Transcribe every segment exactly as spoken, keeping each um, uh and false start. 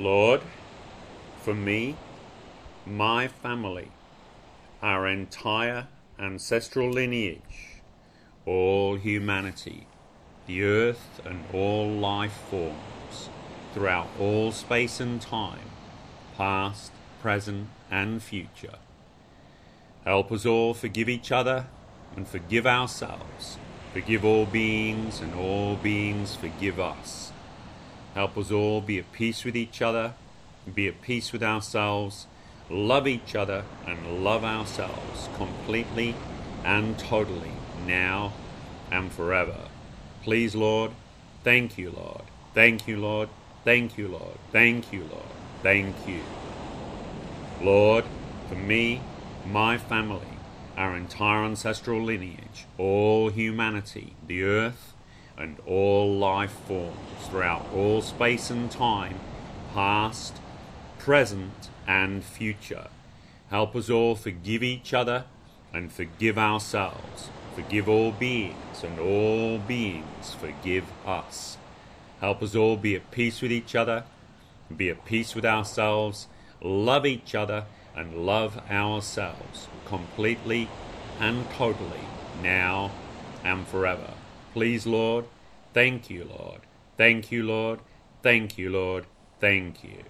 Lord, for me, my family, our entire ancestral lineage, all humanity, the earth and all life forms, throughout all space and time, past, present and future. Help us all forgive each other and forgive ourselves. Forgive all beings and all beings forgive us. Help us all be at peace with each other, be at peace with ourselves, love each other and love ourselves completely and totally, now and forever. Please, Lord, thank you, Lord, thank you, Lord, thank you, Lord, thank you, Lord, thank you. Lord, for me, my family, our entire ancestral lineage, all humanity, the earth, and all life forms throughout all space and time, past, present, and future. Help us all forgive each other and forgive ourselves. Forgive all beings and all beings forgive us. Help us all be at peace with each other, be at peace with ourselves, love each other and love ourselves completely and totally, now and forever. Please, Lord, thank you, Lord, thank you, Lord, thank you, Lord, thank you.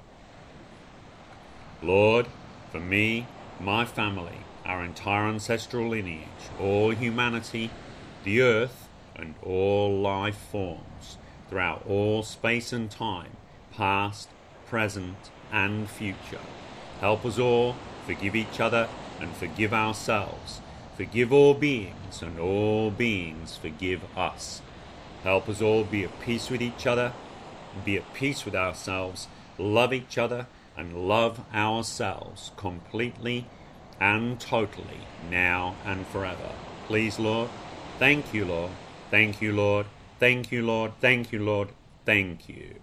Lord, for me, my family, our entire ancestral lineage, all humanity, the earth, and all life forms, throughout all space and time, past, present, and future. Help us all forgive each other and forgive ourselves. Forgive all beings and all beings forgive us. Help us all be at peace with each other, be at peace with ourselves, love each other and love ourselves completely and totally, now and forever. Please, Lord, thank you, Lord, thank you, Lord, thank you, Lord, thank you, Lord, thank you.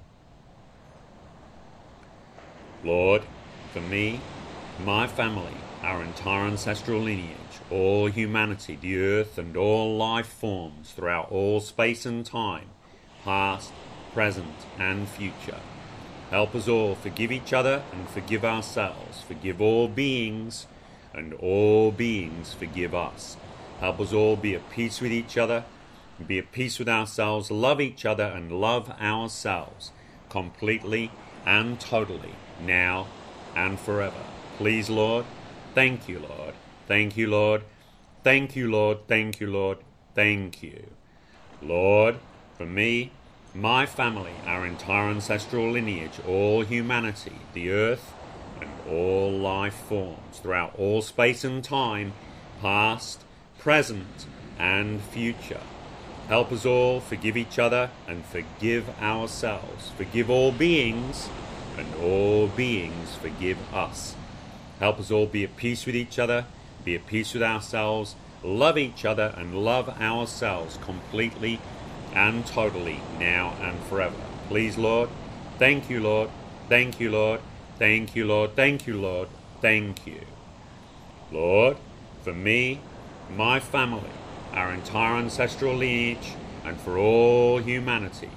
Lord, for me, my family, our entire ancestral lineage, all humanity, the earth and all life forms throughout all space and time, past, present and future. Help us all forgive each other and forgive ourselves. Forgive all beings and all beings forgive us. Help us all be at peace with each other, be at peace with ourselves, love each other and love ourselves completely and totally, now and forever. Please, Lord, thank you, Lord, thank you, Lord, thank you, Lord, thank you, Lord, thank you. Lord, for me, my family, our entire ancestral lineage, all humanity, the earth, and all life forms throughout all space and time, past, present, and future. Help us all forgive each other and forgive ourselves. Forgive all beings, and all beings forgive us. Help us all be at peace with each other, be at peace with ourselves, love each other and love ourselves completely and totally, now and forever. Please, Lord, thank you, Lord, thank you, Lord, thank you, Lord, thank you, Lord, thank you. Lord, for me, my family, our entire ancestral lineage, and for all humanity,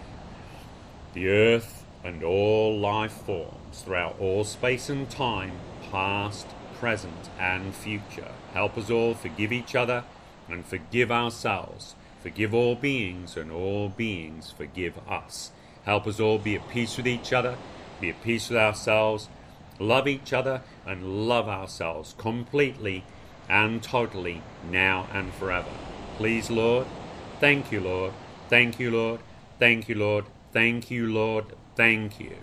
the earth and all life forms throughout all space and time, past, present, and future. Help us all forgive each other and forgive ourselves. Forgive all beings and all beings forgive us. Help us all be at peace with each other, be at peace with ourselves, love each other and love ourselves completely and totally, now and forever. Please, Lord, thank you, Lord, thank you, Lord, thank you, Lord, thank you, Lord, thank you.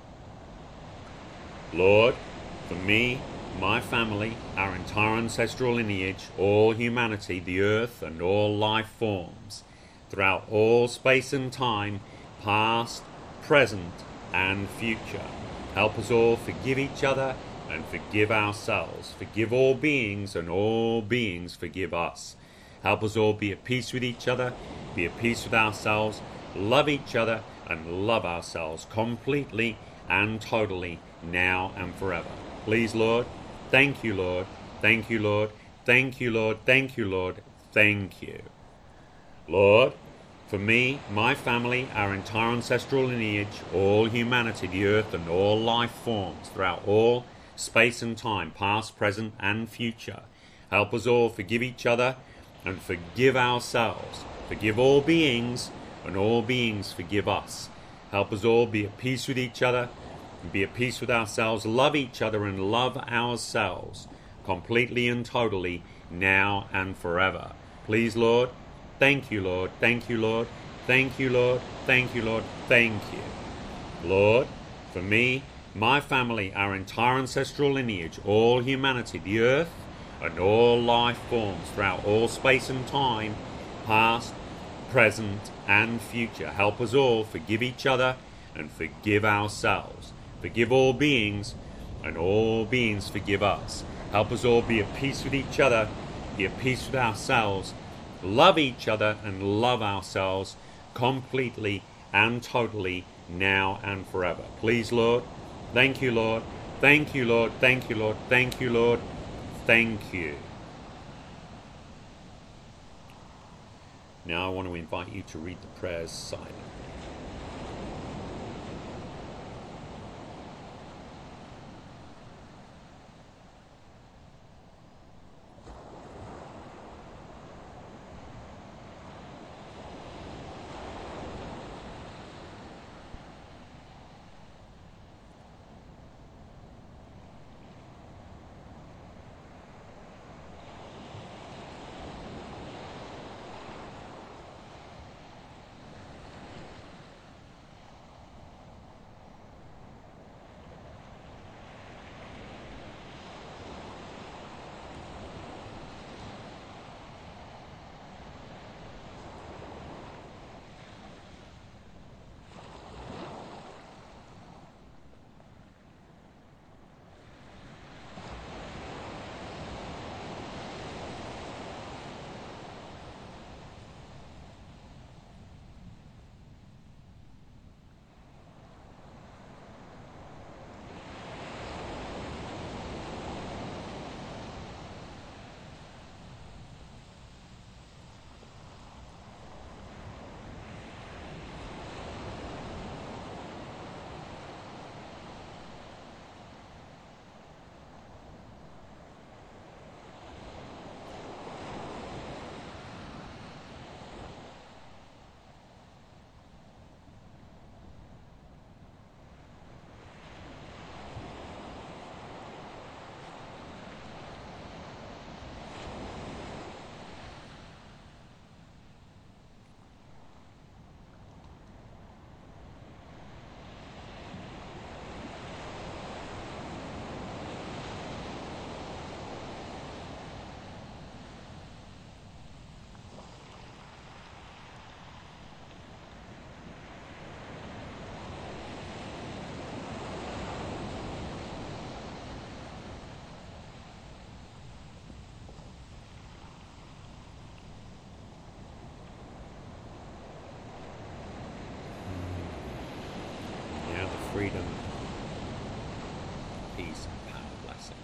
Lord, for me, my family, our entire ancestral lineage, all humanity, the earth and all life forms, throughout all space and time, past, present, and future. Help us all forgive each other and forgive ourselves. Forgive all beings and all beings forgive us. Help us all be at peace with each other, be at peace with ourselves, love each other and love ourselves completely and totally, now and forever. Please, Lord, thank you, Lord, thank you, Lord, thank you, Lord, thank you, Lord, thank you. Lord, For me, my family, our entire ancestral lineage, all humanity, the earth, and all life forms throughout all space and time, past, present, and future. Help us all forgive each other and forgive ourselves. Forgive all beings, and all beings forgive us. Help us all be at peace with each other, and be at peace with ourselves, love each other and love ourselves, completely and totally, now and forever. Please, Lord, thank you, Lord, thank you, Lord, thank you, Lord, thank you, Lord, thank you. Lord, for me, my family, our entire ancestral lineage, all humanity, the earth, and all life forms throughout all space and time, past, present, and future. Help us all forgive each other and forgive ourselves. Forgive all beings, and all beings forgive us. Help us all be at peace with each other, be at peace with ourselves, love each other and love ourselves completely and totally, now and forever. Please, Lord, thank you, Lord, thank you, Lord, thank you, Lord, thank you, Lord, thank you. Now I want to invite you to read the prayers silently. Freedom, peace, and power blessing.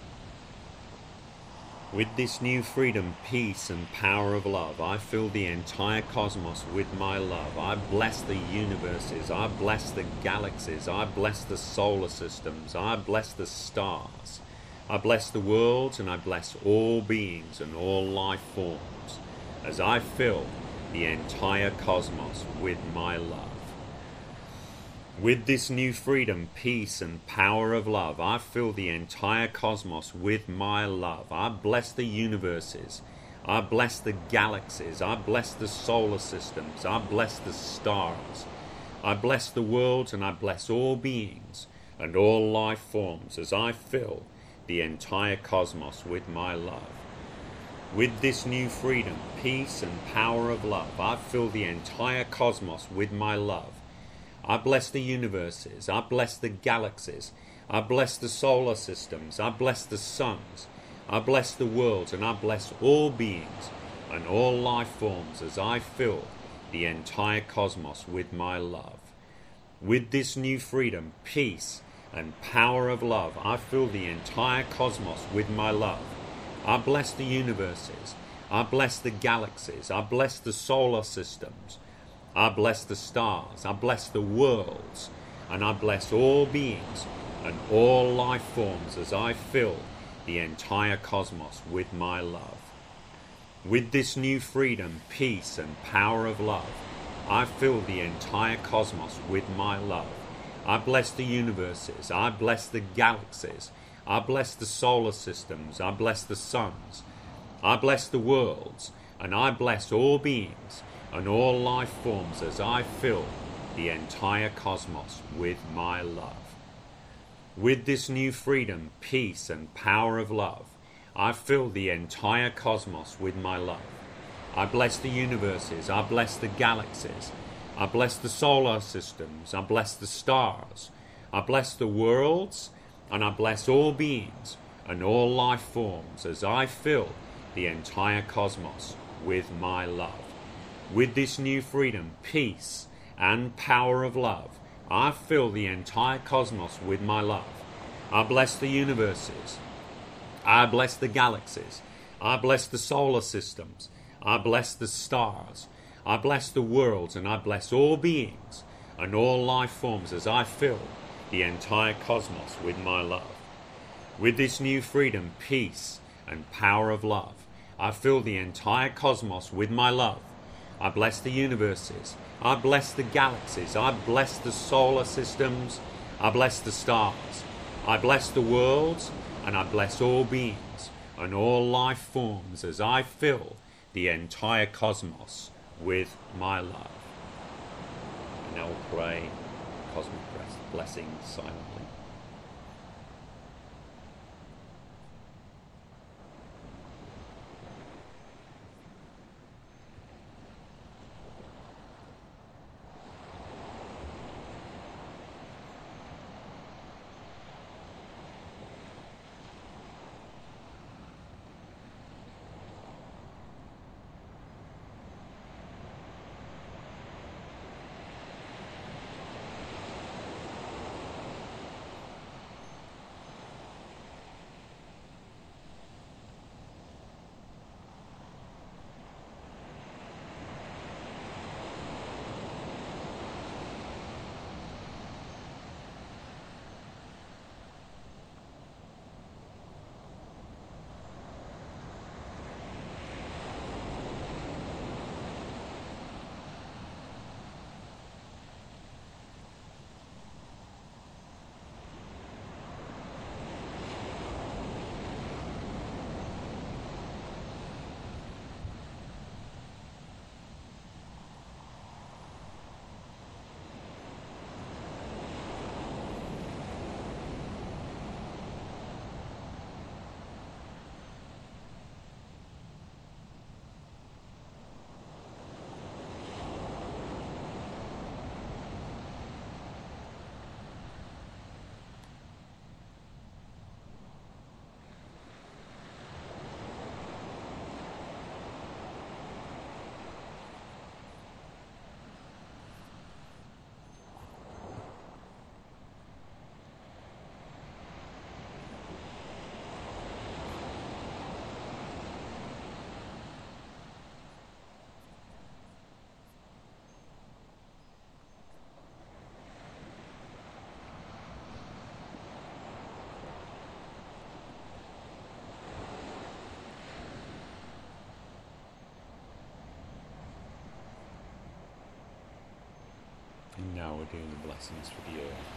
With this new freedom, peace, and power of love, I fill the entire cosmos with my love. I bless the universes. I bless the galaxies. I bless the solar systems. I bless the stars. I bless the worlds, and I bless all beings and all life forms as I fill the entire cosmos with my love. With this new freedom, peace, and power of love, I fill the entire cosmos with my love. I bless the universes. I bless the galaxies. I bless the solar systems. I bless the stars. I bless the worlds, and I bless all beings and all life forms as I fill the entire cosmos with my love. With this new freedom, peace, and power of love, I fill the entire cosmos with my love. I bless the universes, I bless the galaxies, I bless the solar systems, I bless the suns, I bless the worlds, and I bless all beings and all life forms as I fill the entire cosmos with my love. With this new freedom, peace, and power of love, I fill the entire cosmos with my love. I bless the universes, I bless the galaxies, I bless the solar systems, I bless the stars. I bless the worlds. And I bless all beings and all life forms as I fill the entire cosmos with my love. With this new freedom, peace, and power of love, I fill the entire cosmos with my love. I bless the universes. I bless the galaxies. I bless the solar systems. I bless the suns. I bless the worlds. And I bless all beings and all life forms as I fill the entire cosmos with my love. With this new freedom, peace, and power of love, I fill the entire cosmos with my love. I bless the universes. I bless the galaxies. I bless the solar systems. I bless the stars. I bless the worlds. And I bless all beings and all life forms as I fill the entire cosmos with my love. With this new freedom, peace, and power of love, I fill the entire cosmos with my love. I bless the universes. I bless the galaxies. I bless the solar systems. I bless the stars. I bless the worlds, and I bless all beings and all life forms as I fill the entire cosmos with my love. With this new freedom, peace, and power of love, I fill the entire cosmos with my love. I bless the universes. I bless the galaxies. I bless the solar systems. I bless the stars. I bless the worlds, and I bless all beings and all life forms as I fill the entire cosmos with my love. And now we'll pray cosmic blessings silently. And now we're doing the blessings for the earth.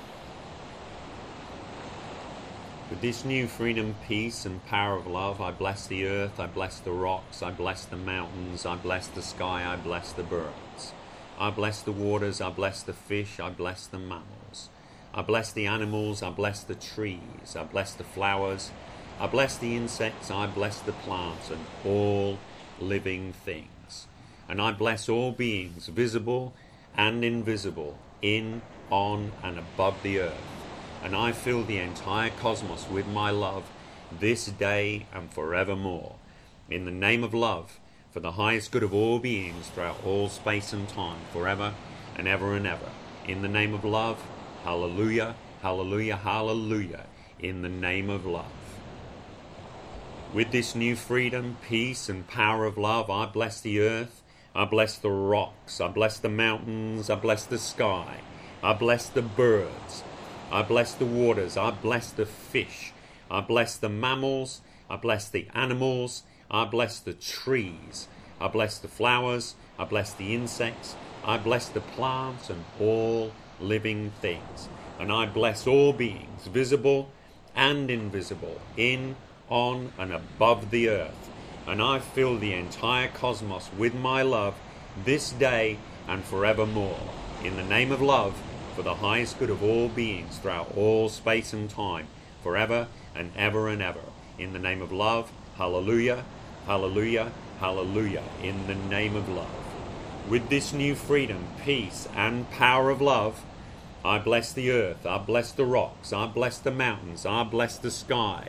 With this new freedom, peace, and power of love, I bless the earth, I bless the rocks, I bless the mountains, I bless the sky, I bless the birds. I bless the waters, I bless the fish, I bless the mammals. I bless the animals, I bless the trees, I bless the flowers, I bless the insects, I bless the plants, and all living things. And I bless all beings, visible and invisible, in, on, and above the earth. And I fill the entire cosmos with my love this day and forevermore. In the name of love, for the highest good of all beings throughout all space and time, forever and ever and ever. In the name of love, hallelujah, hallelujah, hallelujah. In the name of love. With this new freedom, peace, and power of love, I bless the earth, I bless the rocks. I bless the mountains. I bless the sky. I bless the birds. I bless the waters. I bless the fish. I bless the mammals. I bless the animals. I bless the trees. I bless the flowers. I bless the insects. I bless the plants and all living things. And I bless all beings, visible and invisible, in, on, and above the earth. And I fill the entire cosmos with my love this day and forevermore. In the name of love, for the highest good of all beings throughout all space and time, forever and ever and ever. In the name of love, hallelujah, hallelujah, hallelujah. In the name of love. With this new freedom, peace, and power of love, I bless the earth, I bless the rocks, I bless the mountains, I bless the sky.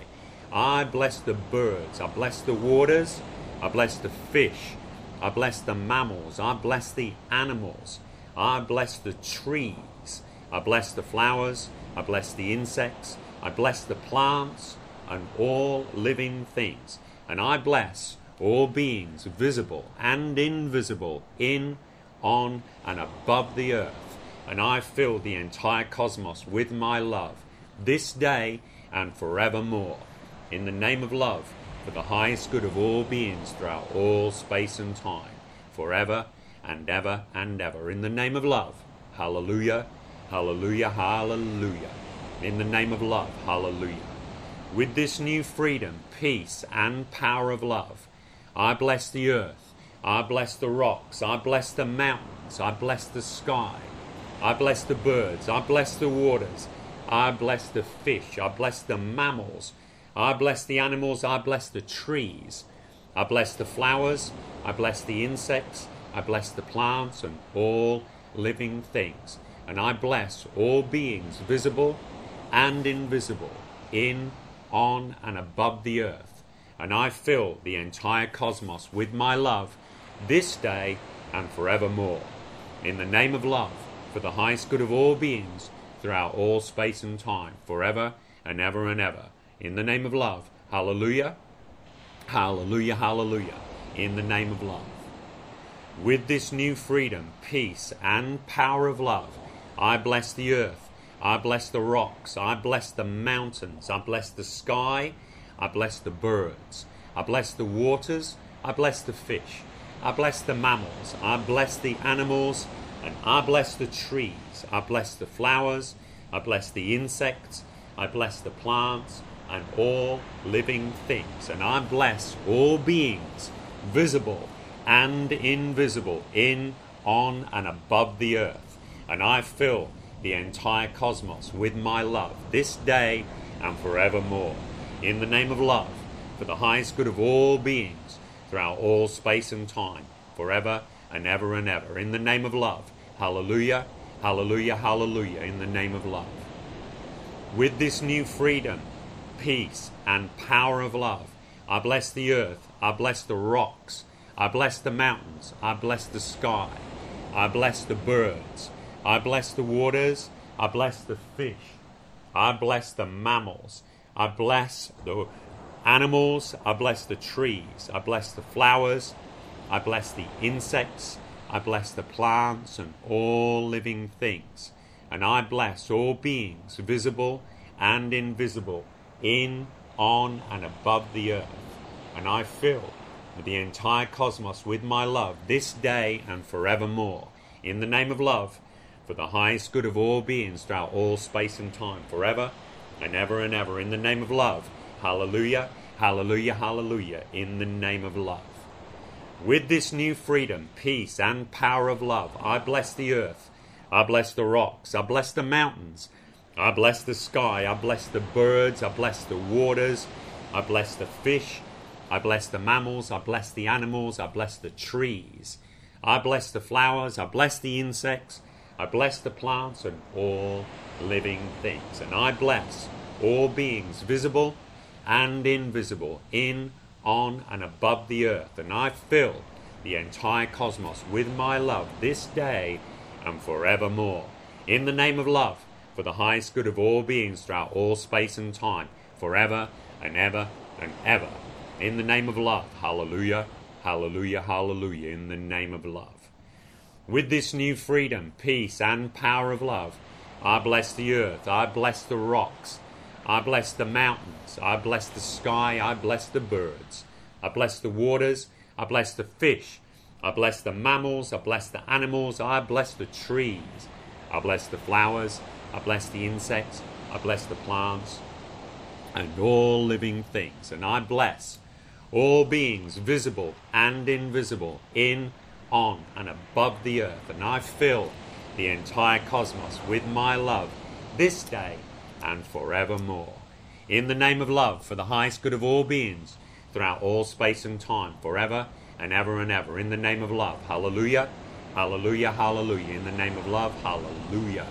I bless the birds, I bless the waters, I bless the fish, I bless the mammals, I bless the animals, I bless the trees, I bless the flowers, I bless the insects, I bless the plants and all living things. And I bless all beings, visible and invisible, in, on, and above the earth. And I fill the entire cosmos with my love, this day and forevermore. In the name of love, for the highest good of all beings throughout all space and time, forever and ever and ever. In the name of love, hallelujah, hallelujah, hallelujah. In the name of love, hallelujah. With this new freedom, peace, and power of love, I bless the earth, I bless the rocks, I bless the mountains, I bless the sky, I bless the birds, I bless the waters, I bless the fish, I bless the mammals, I bless the animals, I bless the trees, I bless the flowers, I bless the insects, I bless the plants and all living things. And I bless all beings, visible and invisible, in, on, and above the earth. And I fill the entire cosmos with my love, this day and forevermore. In the name of love, for the highest good of all beings, throughout all space and time, forever and ever and ever. In the name of love, hallelujah, hallelujah, hallelujah. In the name of love. With this new freedom, peace, and power of love, I bless the earth, I bless the rocks, I bless the mountains, I bless the sky, I bless the birds, I bless the waters, I bless the fish, I bless the mammals, I bless the animals, and I bless the trees, I bless the flowers, I bless the insects, I bless the plants, and all living things. And I bless all beings, visible and invisible, in, on, and above the earth. And I fill the entire cosmos with my love, this day and forevermore. In the name of love, for the highest good of all beings, throughout all space and time, forever and ever and ever. In the name of love, hallelujah, hallelujah, hallelujah. In the name of love. With this new freedom, peace, and power of love, I bless the earth, I bless the rocks, I bless the mountains, I bless the sky, I bless the birds, I bless the waters, I bless the fish, I bless the mammals, I bless the animals, I bless the trees, I bless the flowers, I bless the insects, I bless the plants and all living things. And I bless all beings, visible and invisible, in, on, and above the earth. And I fill the entire cosmos with my love, this day and forevermore. In the name of love, for the highest good of all beings throughout all space and time, forever and ever and ever. In the name of love, hallelujah, hallelujah, hallelujah. In the name of love. With this new freedom, peace, and power of love, I bless the earth, I bless the rocks, I bless the mountains, I bless the sky, I bless the birds, I bless the waters, I bless the fish, I bless the mammals, I bless the animals, I bless the trees, I bless the flowers, I bless the insects, I bless the plants and all living things. And I bless all beings, visible and invisible, in, on, and above the earth. And I fill the entire cosmos with my love, this day and forevermore. In the name of love, for the highest good of all beings throughout all space and time, forever and ever and ever. In the name of love, hallelujah, Hallelujah, hallelujah, in the name of love. With this new freedom, peace, and power of love, I bless the earth, I bless the rocks, I bless the mountains, I bless the sky, I bless the birds, I bless the waters, I bless the fish, I bless the mammals, I bless the animals, I bless the trees, I bless the flowers, I bless the insects, I bless the plants, and all living things, and I bless all beings, visible and invisible, in, on, and above the earth, and I fill the entire cosmos with my love this day and forevermore. In the name of love, for the highest good of all beings, throughout all space and time, forever and ever and ever. In the name of love, hallelujah, hallelujah, hallelujah. In the name of love, hallelujah.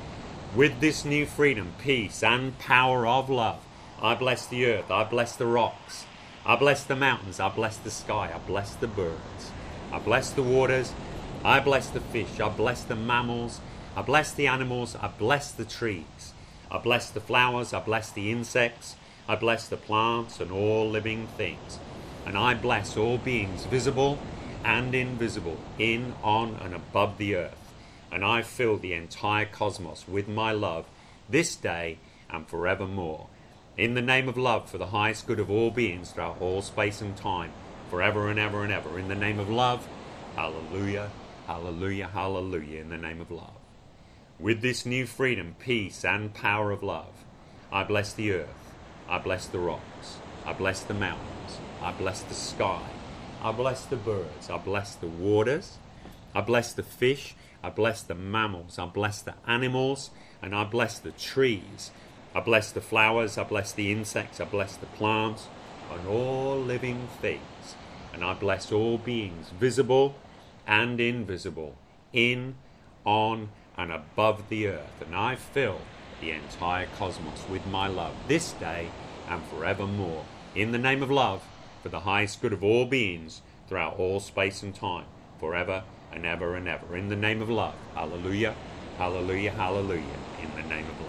With this new freedom, peace, and power of love, I bless the earth, I bless the rocks, I bless the mountains, I bless the sky, I bless the birds, I bless the waters, I bless the fish, I bless the mammals, I bless the animals, I bless the trees, I bless the flowers, I bless the insects, I bless the plants and all living things, and I bless all beings visible and invisible, in, on, and above the earth, and I fill the entire cosmos with my love this day and forevermore. In the name of love, for the highest good of all beings throughout all space and time, forever and ever and ever. In the name of love, hallelujah, hallelujah, hallelujah, in the name of love. With this new freedom, peace, and power of love, I bless the earth, I bless the rocks, I bless the mountains, I bless the sky, I bless the birds, I bless the waters, I bless the fish, I bless the mammals, I bless the animals, and I bless the trees. I bless the flowers, I bless the insects, I bless the plants, and all living things. And I bless all beings, visible and invisible, in, on, and above the earth. And I fill the entire cosmos with my love this day and forevermore. In the name of love, for the highest good of all beings, throughout all space and time, forever and ever and ever. In the name of love, hallelujah, hallelujah, hallelujah, in the name of love.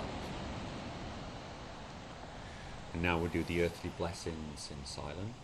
And now we'll do the earthly blessings in silence.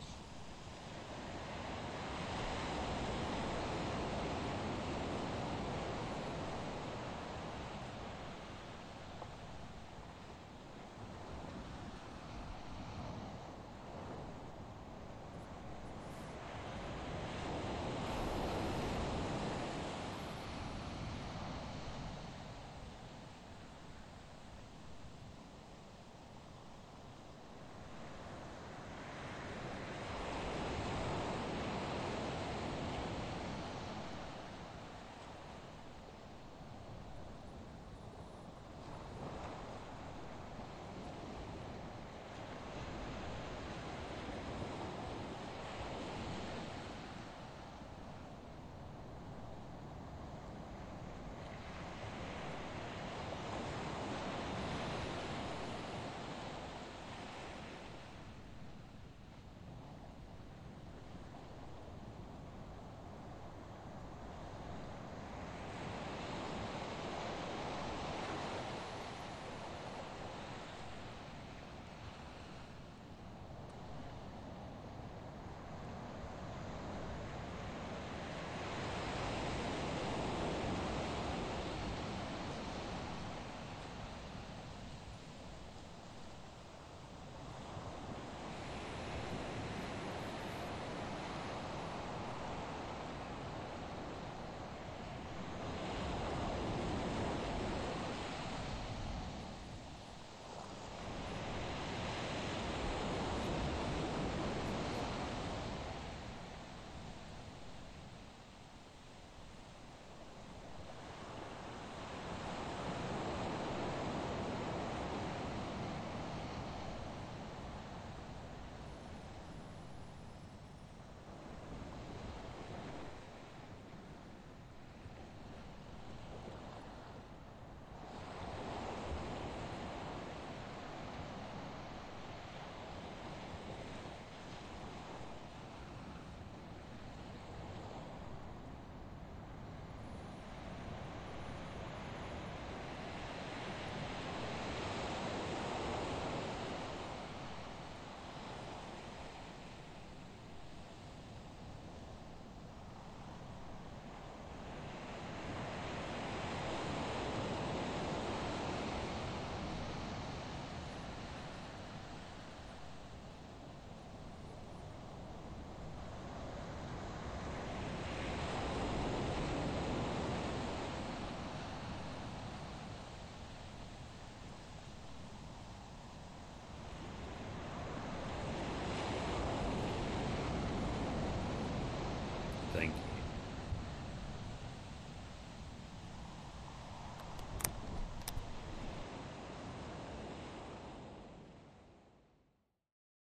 Thank you.